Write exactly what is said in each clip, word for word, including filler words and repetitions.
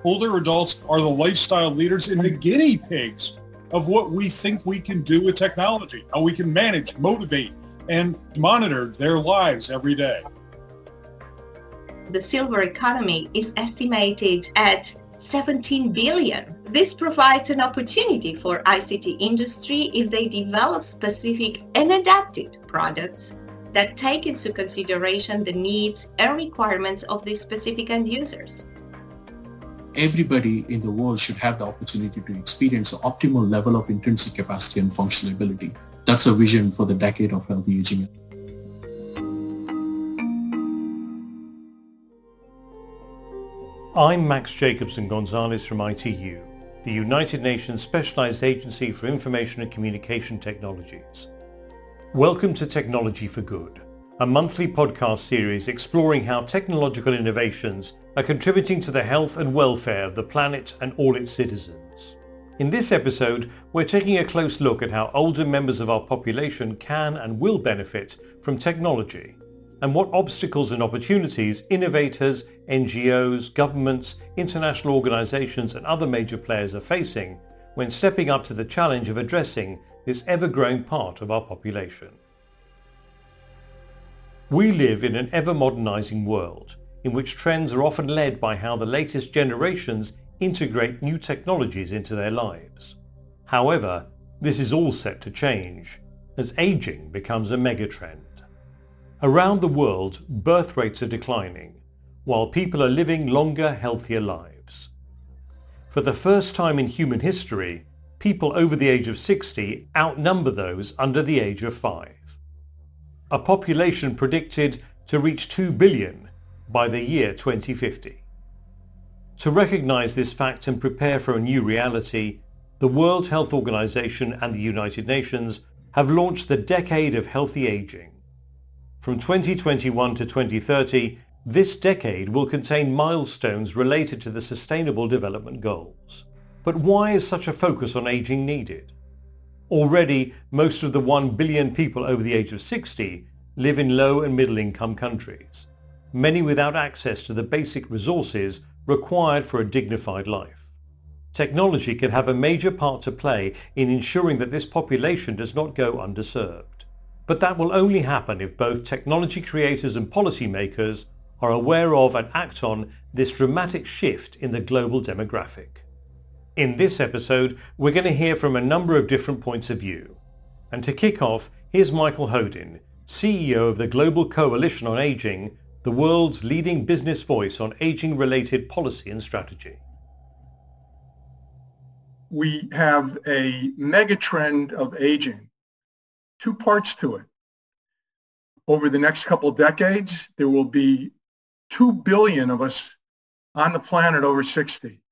Older adults are the lifestyle leaders and the guinea pigs of what we think we can do with technology, how we can manage, motivate, and monitor their lives every day. The silver economy is estimated at seventeen billion. This provides an opportunity for I C T industry if they develop specific and adapted products that take into consideration the needs and requirements of these specific end users. Everybody in the world should have the opportunity to experience the optimal level of intrinsic capacity and functional ability. That's a vision for the decade of healthy aging. I'm Max Jacobson Gonzalez from I T U, the United Nations Specialized Agency for Information and Communication Technologies. Welcome to Technology for Good, a monthly podcast series exploring how technological innovations are contributing to the health and welfare of the planet and all its citizens. In this episode, we're taking a close look at how older members of our population can and will benefit from technology, and what obstacles and opportunities innovators, N G Os, governments, international organizations and other major players are facing when stepping up to the challenge of addressing this ever-growing part of our population. We live in an ever-modernizing world in which trends are often led by how the latest generations integrate new technologies into their lives. However, this is all set to change as aging becomes a megatrend. Around the world, birth rates are declining, while people are living longer, healthier lives. For the first time in human history, people over the age of sixty outnumber those under the age of five. A population predicted to reach two billion by the year twenty fifty. To recognize this fact and prepare for a new reality, the World Health Organization and the United Nations have launched the Decade of Healthy Aging. From twenty twenty-one to twenty thirty, this decade will contain milestones related to the Sustainable Development Goals. But why is such a focus on aging needed? Already, most of the one billion people over the age of sixty live in low and middle income countries, many without access to the basic resources required for a dignified life. Technology can have a major part to play in ensuring that this population does not go underserved. But that will only happen if both technology creators and policymakers are aware of and act on this dramatic shift in the global demographic. In this episode, we're going to hear from a number of different points of view. And to kick off, here's Michael Hodin, C E O of the Global Coalition on Aging, the world's leading business voice on aging-related policy and strategy. We have a megatrend of aging, two parts to it. Over the next couple of decades, there will be two billion of us on the planet over sixty.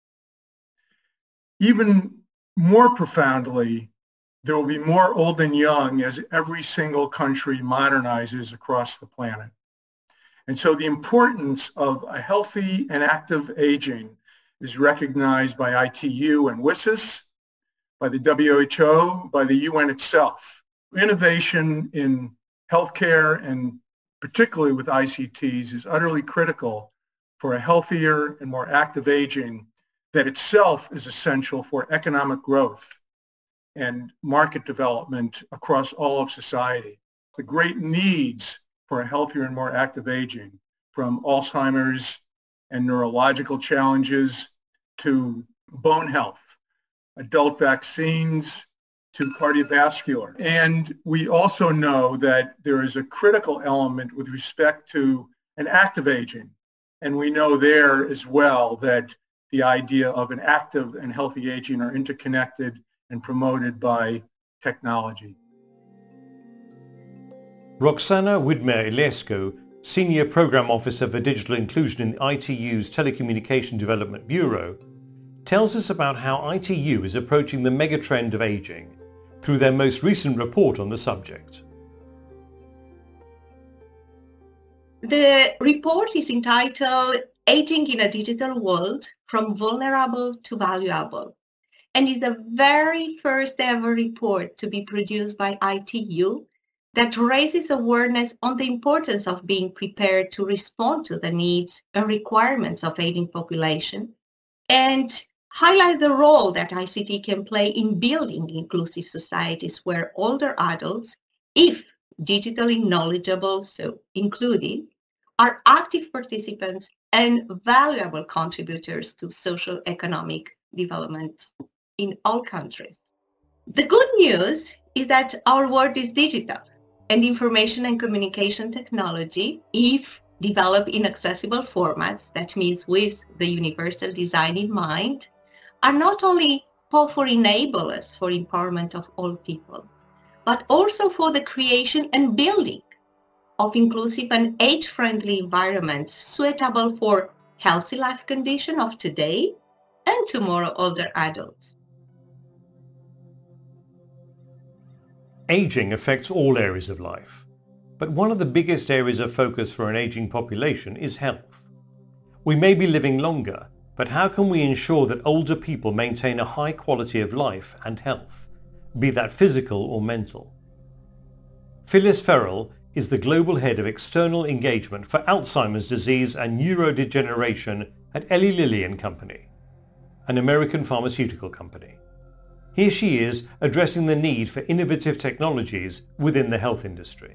Even more profoundly, there will be more old than young as every single country modernizes across the planet. And so the importance of a healthy and active aging is recognized by I T U and W I S I S, by the W H O, by the U N itself. Innovation in healthcare and particularly with I C Ts is utterly critical for a healthier and more active aging that itself is essential for economic growth and market development across all of society. The great needs for a healthier and more active aging, from Alzheimer's and neurological challenges to bone health, adult vaccines to cardiovascular. And we also know that there is a critical element with respect to an active aging. And we know there as well that the idea of an active and healthy aging are interconnected and promoted by technology. Roxana Widmer-Ilescu, Senior Program Officer for Digital Inclusion in I T U's Telecommunication Development Bureau, tells us about how I T U is approaching the megatrend of aging through their most recent report on the subject. The report is entitled Aging in a Digital World, From Vulnerable to Valuable, and is the very first ever report to be produced by I T U that raises awareness on the importance of being prepared to respond to the needs and requirements of aging population and highlight the role that I C T can play in building inclusive societies where older adults, if digitally knowledgeable, so included, are active participants and valuable contributors to social economic development in all countries. The good news is that our world is digital, and information and communication technology, if developed in accessible formats, that means with the universal design in mind, are not only powerful enablers for empowerment of all people, but also for the creation and building of inclusive and age-friendly environments suitable for healthy life conditions of today and tomorrow older adults. Aging affects all areas of life, but one of the biggest areas of focus for an aging population is health. We may be living longer, but how can we ensure that older people maintain a high quality of life and health, be that physical or mental? Phyllis Ferrell is the Global Head of External Engagement for Alzheimer's disease and neurodegeneration at Eli Lilly and Company, an American pharmaceutical company. Here she is addressing the need for innovative technologies within the health industry.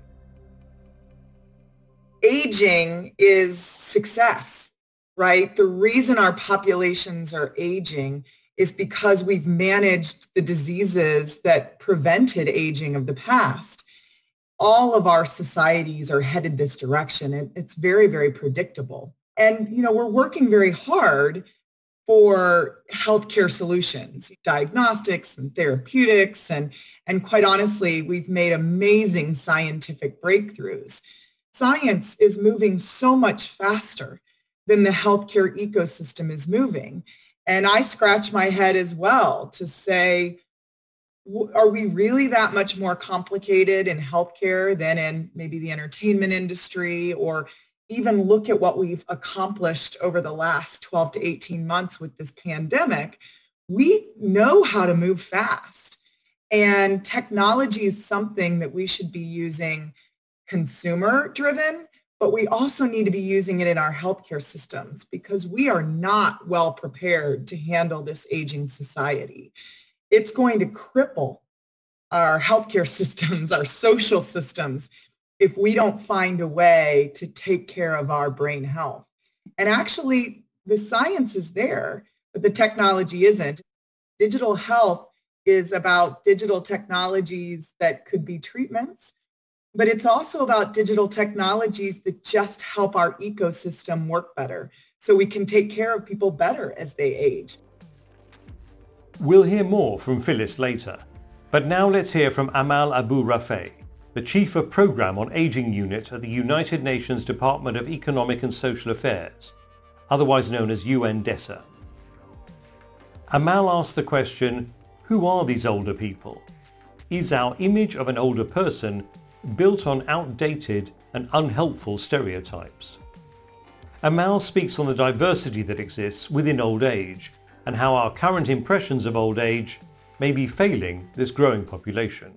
Aging is success, right? The reason our populations are aging is because we've managed the diseases that prevented aging of the past. All of our societies are headed this direction. It, it's very, very predictable. And, you know, we're working very hard for healthcare solutions, diagnostics and therapeutics. And, and quite honestly, we've made amazing scientific breakthroughs. Science is moving so much faster than the healthcare ecosystem is moving. And I scratch my head as well to say, are we really that much more complicated in healthcare than in maybe the entertainment industry, or even look at what we've accomplished over the last twelve to eighteen months with this pandemic? We know how to move fast, and technology is something that we should be using consumer driven, but we also need to be using it in our healthcare systems because we are not well prepared to handle this aging society. It's going to cripple our healthcare systems, our social systems, if we don't find a way to take care of our brain health. And actually, the science is there, but the technology isn't. Digital health is about digital technologies that could be treatments, but it's also about digital technologies that just help our ecosystem work better so we can take care of people better as they age. We'll hear more from Phyllis later, but now let's hear from Amal Abu Rafay, the Chief of Programme on Aging Unit at the United Nations Department of Economic and Social Affairs, otherwise known as U N DESA. Amal asked the question, who are these older people? Is our image of an older person built on outdated and unhelpful stereotypes? Amal speaks on the diversity that exists within old age and how our current impressions of old age may be failing this growing population.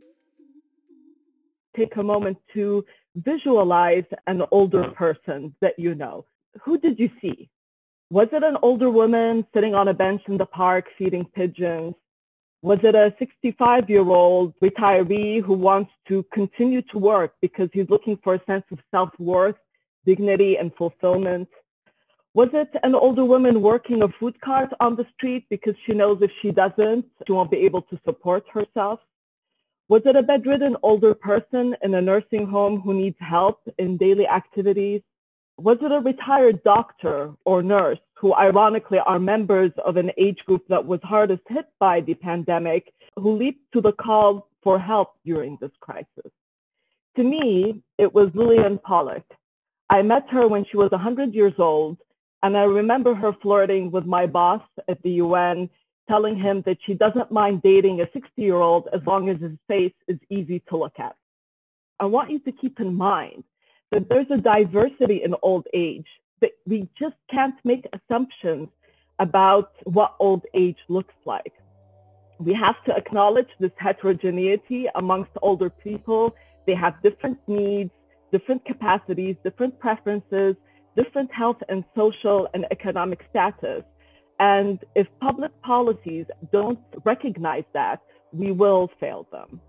Take a moment to visualize an older person that you know. Who did you see? Was it an older woman sitting on a bench in the park feeding pigeons? Was it a sixty-five-year-old retiree who wants to continue to work because he's looking for a sense of self-worth, dignity, and fulfillment? Was it an older woman working a food cart on the street because she knows if she doesn't, she won't be able to support herself? Was it a bedridden older person in a nursing home who needs help in daily activities? Was it a retired doctor or nurse who ironically are members of an age group that was hardest hit by the pandemic, who leaped to the call for help during this crisis? To me, it was Lillian Pollock. I met her when she was one hundred years old, and I remember her flirting with my boss at the U N, telling him that she doesn't mind dating a sixty-year-old as long as his face is easy to look at. I want you to keep in mind that there's a diversity in old age, that we just can't make assumptions about what old age looks like. We have to acknowledge this heterogeneity amongst older people. They have different needs, different capacities, different preferences, different health and social and economic status. And if public policies don't recognize that, we will fail them.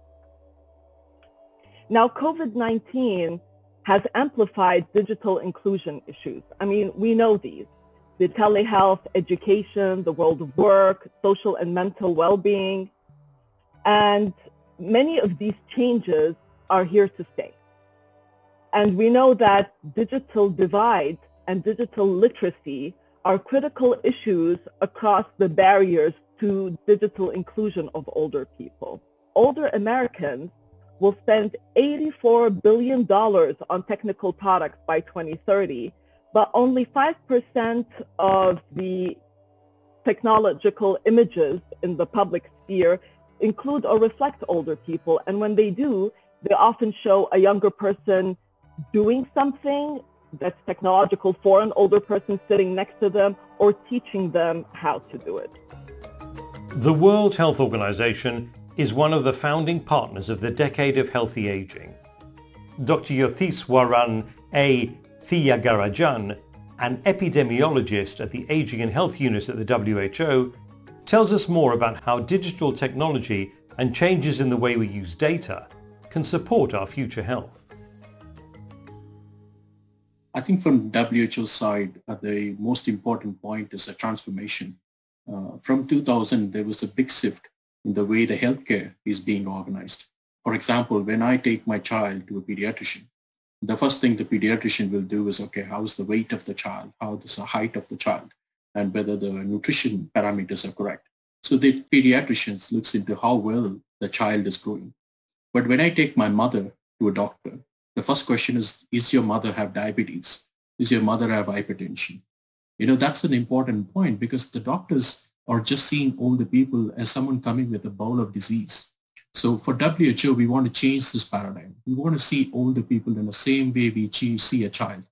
Now, COVID nineteen has amplified digital inclusion issues. I mean, we know these. The telehealth, education, the world of work, social and mental well-being. And many of these changes are here to stay. And we know that digital divide and digital literacy are critical issues across the barriers to digital inclusion of older people. Older Americans will spend eighty-four billion dollars on technical products by twenty thirty, but only five percent of the technological images in the public sphere include or reflect older people. And when they do, they often show a younger person doing something that's technological for an older person sitting next to them or teaching them how to do it. The World Health Organization is one of the founding partners of the Decade of Healthy Aging. Doctor Yotheswaran A. Thiagarajan, an epidemiologist at the Aging and Health Unit at the W H O, tells us more about how digital technology and changes in the way we use data can support our future health. I think from W H O side, uh, the most important point is a transformation. Uh, from two thousand, there was a big shift in the way the healthcare is being organized. For example, when I take my child to a pediatrician, the first thing the pediatrician will do is, okay, how's the weight of the child? How is the height of the child? And whether the nutrition parameters are correct. So the pediatrician looks into how well the child is growing. But when I take my mother to a doctor, the first question is, is your mother have diabetes? Does your mother have hypertension? You know, that's an important point because the doctors are just seeing older people as someone coming with a bowl of disease. So for W H O, we want to change this paradigm. We want to see older people in the same way we see a child.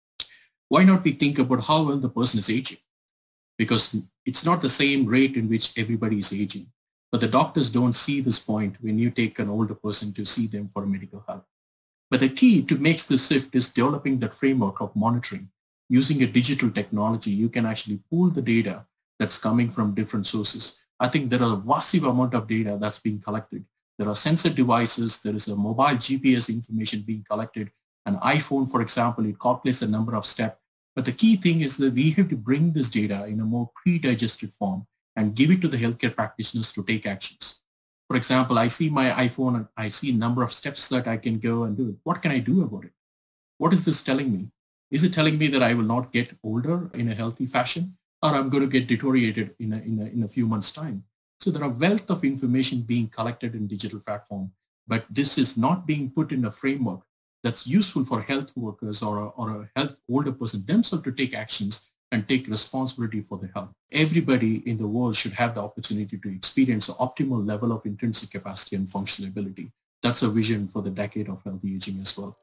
Why not we think about how well the person is aging? Because it's not the same rate in which everybody is aging. But the doctors don't see this point when you take an older person to see them for medical help. But the key to make this shift is developing that framework of monitoring. Using a digital technology, you can actually pool the data that's coming from different sources. I think there are a massive amount of data that's being collected. There are sensor devices. There is a mobile G P S information being collected. An iPhone, for example, it calculates the number of steps. But the key thing is that we have to bring this data in a more pre-digested form and give it to the healthcare practitioners to take actions. For example, I see my iPhone and I see a number of steps that I can go and do it. What can I do about it? What is this telling me? Is it telling me that I will not get older in a healthy fashion, or I'm going to get deteriorated in a, in a, in a few months' time? So there are wealth of information being collected in digital platform, but this is not being put in a framework that's useful for health workers or a, or a health older person themselves to take actions and take responsibility for their health. Everybody in the world should have the opportunity to experience the optimal level of intrinsic capacity and functional ability. That's a vision for the Decade of Healthy Aging as well.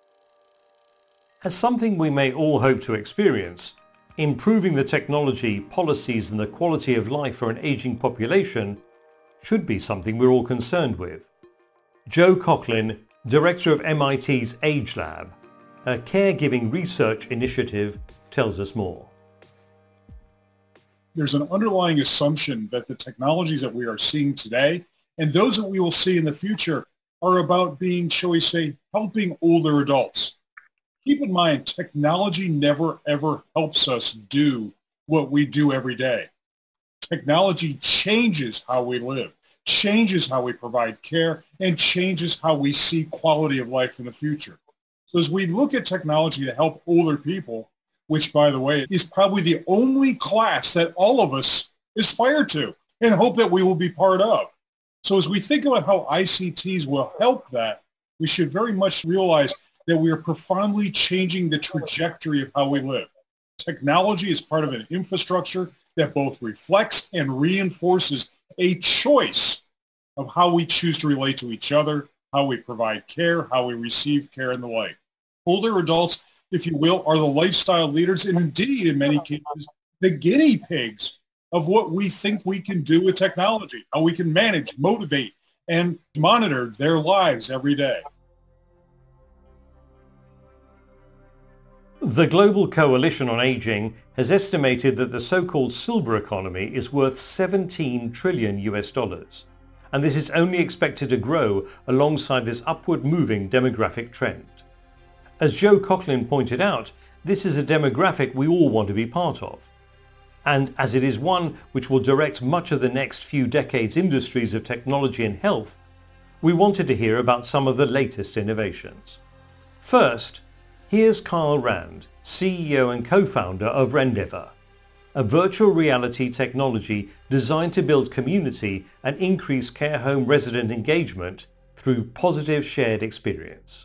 As something we may all hope to experience, improving the technology, policies and the quality of life for an aging population should be something we're all concerned with. Joe Cochlin, director of M I T's Age Lab, a caregiving research initiative, tells us more. There's an underlying assumption that the technologies that we are seeing today and those that we will see in the future are about being, shall we say, helping older adults. Keep in mind, technology never, ever helps us do what we do every day. Technology changes how we live, changes how we provide care, and changes how we see quality of life in the future. So as we look at technology to help older people, which, by the way, is probably the only class that all of us aspire to and hope that we will be part of. So as we think about how I C Ts will help that, we should very much realize that we are profoundly changing the trajectory of how we live. Technology is part of an infrastructure that both reflects and reinforces a choice of how we choose to relate to each other, how we provide care, how we receive care, and the like. Older adults, if you will, are the lifestyle leaders and indeed, in many cases, the guinea pigs of what we think we can do with technology, how we can manage, motivate, and monitor their lives every day. The Global Coalition on Aging has estimated that the so-called silver economy is worth seventeen trillion U S dollars, and this is only expected to grow alongside this upward moving demographic trend. As Joe Coughlin pointed out, this is a demographic we all want to be part of. And as it is one which will direct much of the next few decades' industries of technology and health, we wanted to hear about some of the latest innovations. First, here's Carl Rand, C E O and co-founder of Rendeavor, a virtual reality technology designed to build community and increase care home resident engagement through positive shared experience.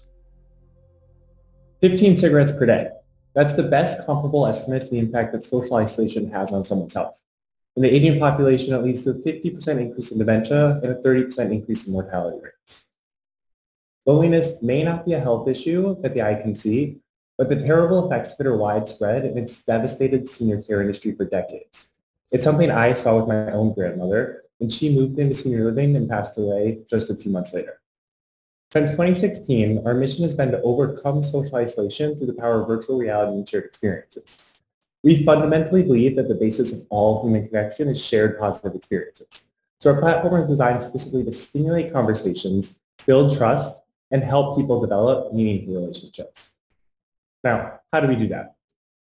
fifteen cigarettes per day. That's the best comparable estimate to the impact that social isolation has on someone's health. In the aging population, it leads to a fifty percent increase in dementia and a thirty percent increase in mortality rates. Loneliness may not be a health issue that the eye can see, but the terrible effects of it are widespread, and it's devastated the senior care industry for decades. It's something I saw with my own grandmother, and she moved into senior living and passed away just a few months later. Since twenty sixteen, our mission has been to overcome social isolation through the power of virtual reality and shared experiences. We fundamentally believe that the basis of all human connection is shared positive experiences. So our platform is designed specifically to stimulate conversations, build trust, and help people develop meaningful relationships. Now, how do we do that?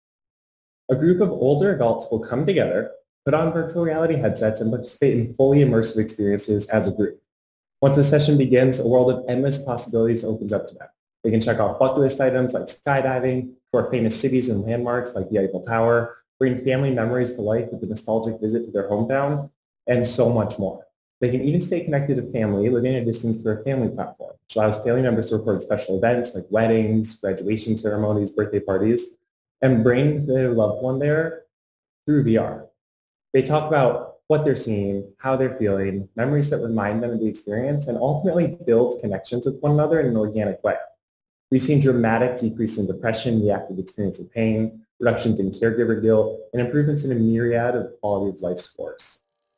A group of older adults will come together, put on virtual reality headsets, and participate in fully immersive experiences as a group. Once the session begins, a world of endless possibilities opens up to them. They can check off bucket list items like skydiving, tour famous cities and landmarks like the Eiffel Tower, bring family memories to life with a nostalgic visit to their hometown, and so much more. They can even stay connected to family living at a distance through a family platform, which allows family members to record special events like weddings, graduation ceremonies, birthday parties, and bring their loved one there through V R. They talk about what they're seeing, how they're feeling, memories that remind them of the experience, and ultimately build connections with one another in an organic way. We've seen dramatic decrease in depression, reactive experience of pain, reductions in caregiver guilt, and improvements in a myriad of quality of life scores.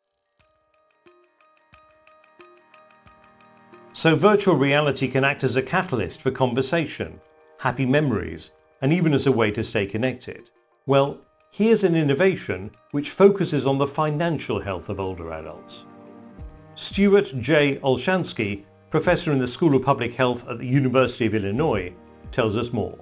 So virtual reality can act as a catalyst for conversation, happy memories, and even as a way to stay connected. Well, here's an innovation which focuses on the financial health of older adults. Stuart J. Olshansky, professor in the School of Public Health at the University of Illinois, tells us more.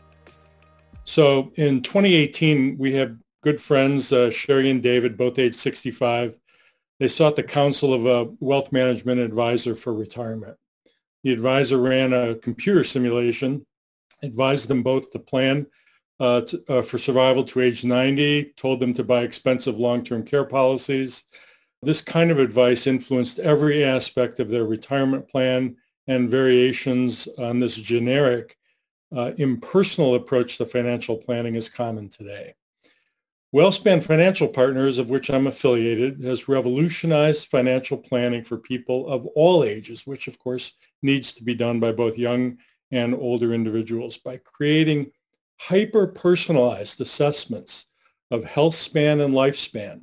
So in twenty eighteen, we have good friends, uh, Sherry and David, both age sixty-five. They sought the counsel of a wealth management advisor for retirement. The advisor ran a computer simulation, advised them both to plan uh, to, uh, for survival to age ninety, told them to buy expensive long-term care policies. This kind of advice influenced every aspect of their retirement plan, and variations on this generic, uh, impersonal approach to financial planning is common today. WellSpan Financial Partners, of which I'm affiliated, has revolutionized financial planning for people of all ages, which of course needs to be done by both young and older individuals, by creating hyper-personalized assessments of health span and lifespan.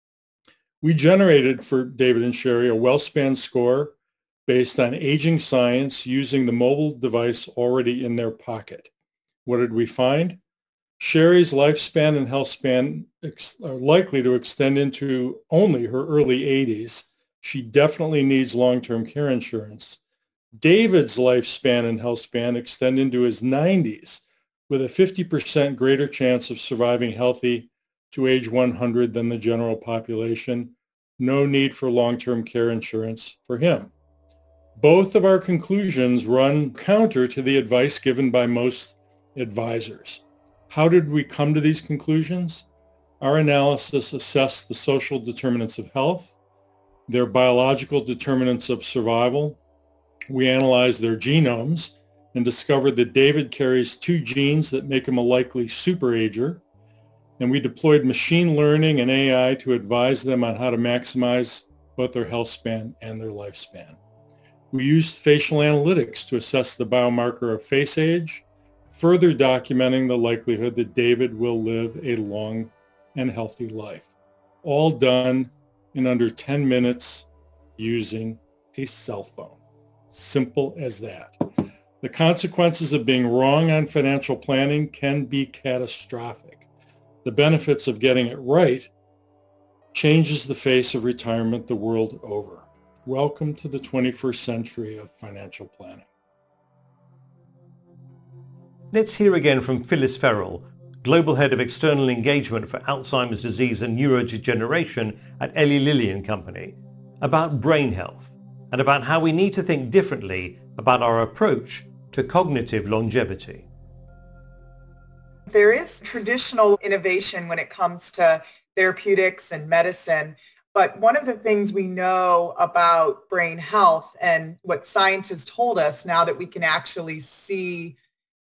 We generated for David and Sherry a WellSpan score based on aging science using the mobile device already in their pocket. What did we find? Sherry's lifespan and health span ex- are likely to extend into only her early eighties. She definitely needs long-term care insurance. David's lifespan and health span extend into his nineties with a fifty percent greater chance of surviving healthy to age one hundred than the general population. No need for long-term care insurance for him. Both of our conclusions run counter to the advice given by most advisors. How did we come to these conclusions? Our analysis assessed the social determinants of health, their biological determinants of survival. We analyzed their genomes and discovered that David carries two genes that make him a likely superager. And we deployed machine learning and A I to advise them on how to maximize both their health span and their lifespan. We used facial analytics to assess the biomarker of face age, further documenting the likelihood that David will live a long and healthy life. All done in under ten minutes using a cell phone. Simple as that. The consequences of being wrong on financial planning can be catastrophic. The benefits of getting it right changes the face of retirement the world over. Welcome to the twenty-first century of financial planning. Let's hear again from Phyllis Ferrell, Global Head of External Engagement for Alzheimer's Disease and Neurodegeneration at Eli Lilly and Company, about brain health and about how we need to think differently about our approach to cognitive longevity. There is traditional innovation when it comes to therapeutics and medicine, but one of the things we know about brain health and what science has told us now that we can actually see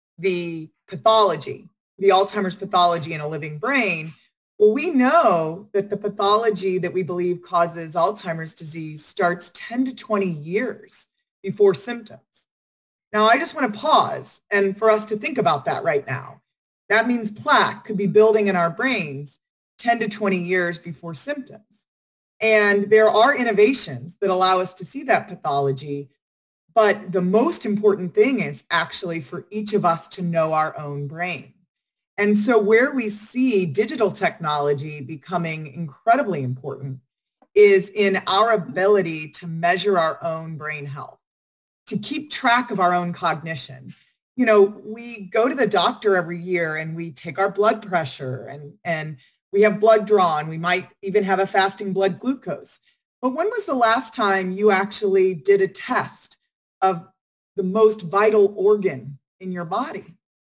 the pathology, the Alzheimer's pathology in a living brain, well, we know that the pathology that we believe causes Alzheimer's disease starts ten to twenty years before symptoms. Now, I just want to pause and for us to think about that right now. That means plaque could be building in our brains ten to twenty years before symptoms. And there are innovations that allow us to see that pathology, but the most important thing is actually for each of us to know our own brain. And so where we see digital technology becoming incredibly important is in our ability to measure our own brain health, to keep track of our own cognition. You know, we go to the doctor every year and we take our blood pressure and, and we have blood drawn. We might even have a fasting blood glucose. But when was the last time you actually did a test of the most vital organ in your body?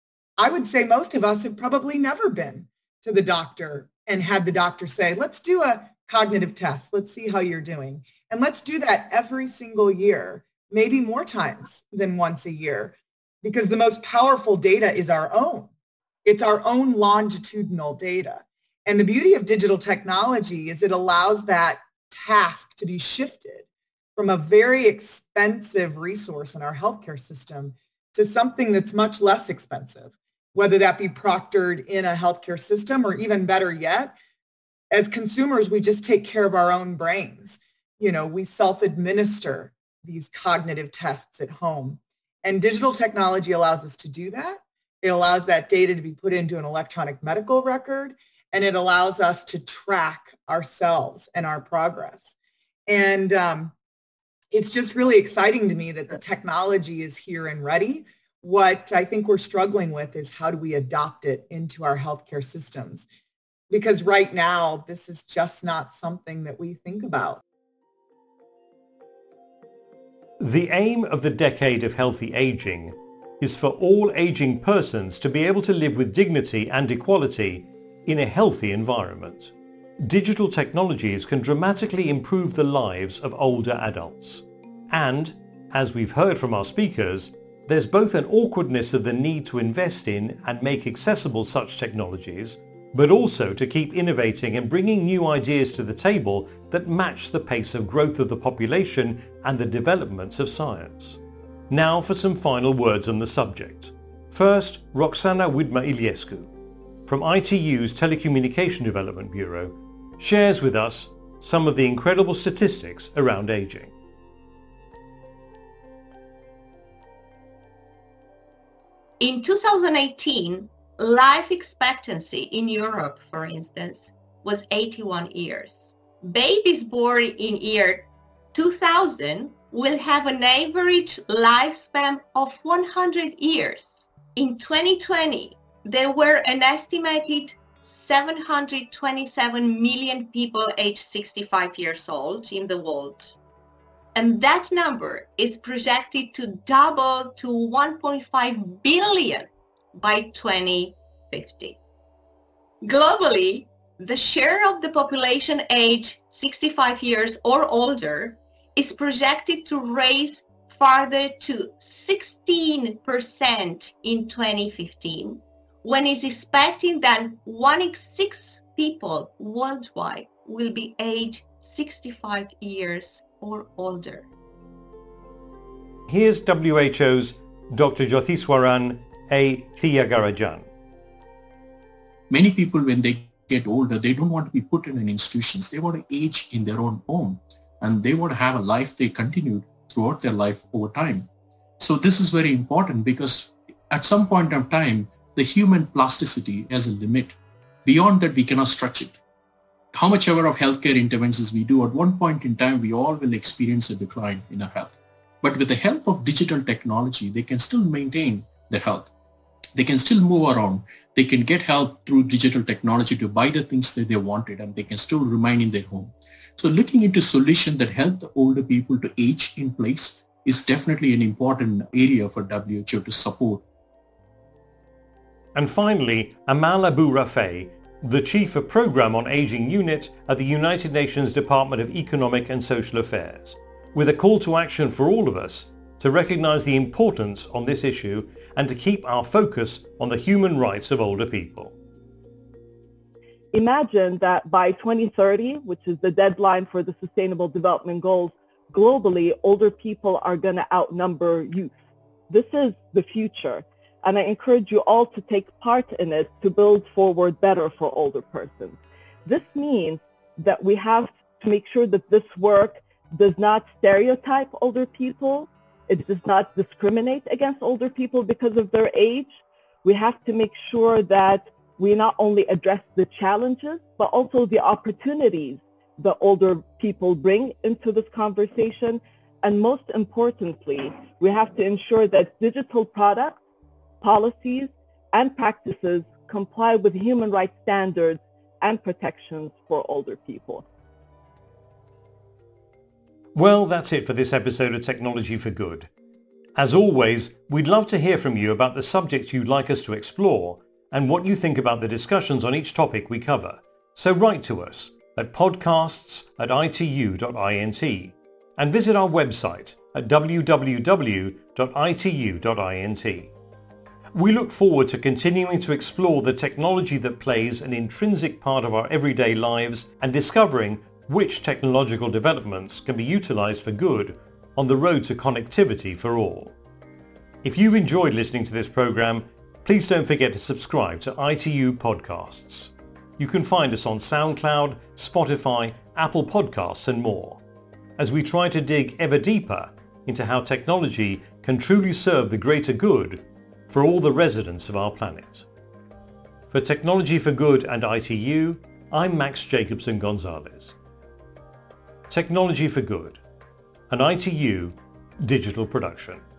I would say most of us have probably never been to the doctor and had the doctor say, let's do a cognitive test. Let's see how you're doing. And let's do that every single year, maybe more times than once a year, because the most powerful data is our own. It's our own longitudinal data. And the beauty of digital technology is it allows that task to be shifted from a very expensive resource in our healthcare system to something that's much less expensive, whether that be proctored in a healthcare system or even better yet, as consumers, we just take care of our own brains. You know, we self-administer these cognitive tests at home. And digital technology allows us to do that. It allows that data to be put into an electronic medical record, and it allows us to track ourselves and our progress. And um, it's just really exciting to me that the technology is here and ready. What I think we're struggling with is how do we adopt it into our healthcare systems? Because right now, this is just not something that we think about. The aim of the Decade of Healthy Aging is for all aging persons to be able to live with dignity and equality in a healthy environment. Digital technologies can dramatically improve the lives of older adults. And, as we've heard from our speakers, there's both an awkwardness of the need to invest in and make accessible such technologies, but also to keep innovating and bringing new ideas to the table that match the pace of growth of the population and the developments of science. Now for some final words on the subject. First, Roxana Widmer-Iliescu, from I T U's Telecommunication Development Bureau, shares with us some of the incredible statistics around aging. In two thousand eighteen, life expectancy in Europe, for instance, was eighty-one years. Babies born in year two thousand will have an average lifespan of one hundred years. In twenty twenty, there were an estimated seven hundred twenty-seven million people aged sixty-five years old in the world. And that number is projected to double to one point five billion by twenty fifty. Globally, the share of the population aged sixty-five years or older is projected to rise further to sixteen percent in twenty fifteen, when it's expecting that one in six people worldwide will be aged sixty-five years or older. Here's W H O's Doctor Jyotiswaran A. Thiagarajan. Many people, when they get older, they don't want to be put in institutions. They want to age in their own home, and they want to have a life they continue throughout their life over time. So this is very important because at some point of time, the human plasticity has a limit. Beyond that, we cannot stretch it. How much ever of healthcare interventions we do, at one point in time, we all will experience a decline in our health. But with the help of digital technology, they can still maintain their health. They can still move around. They can get help through digital technology to buy the things that they wanted, and they can still remain in their home. So looking into solutions that help the older people to age in place is definitely an important area for W H O to support. And finally, Amal Abu-Rafay, the Chief of Programme on Aging Unit at the United Nations Department of Economic and Social Affairs, with a call to action for all of us to recognise the importance on this issue and to keep our focus on the human rights of older people. Imagine that by twenty thirty, which is the deadline for the Sustainable Development Goals, globally, older people are going to outnumber youth. This is the future, and I encourage you all to take part in it to build forward better for older persons. This means that we have to make sure that this work does not stereotype older people. It does not discriminate against older people because of their age. We have to make sure that we not only address the challenges, but also the opportunities that older people bring into this conversation. And most importantly, we have to ensure that digital products, policies, and practices comply with human rights standards and protections for older people. Well, that's it for this episode of Technology for Good. As always, we'd love to hear from you about the subjects you'd like us to explore and what you think about the discussions on each topic we cover. So write to us at podcasts at I T U dot int and visit our website at w w w dot I T U dot int. We look forward to continuing to explore the technology that plays an intrinsic part of our everyday lives and discovering which technological developments can be utilised for good on the road to connectivity for all. If you've enjoyed listening to this programme, please don't forget to subscribe to I T U Podcasts. You can find us on SoundCloud, Spotify, Apple Podcasts and more, as we try to dig ever deeper into how technology can truly serve the greater good for all the residents of our planet. For Technology for Good and I T U, I'm Max Jacobson Gonzalez. Technology for Good, an I T U digital production.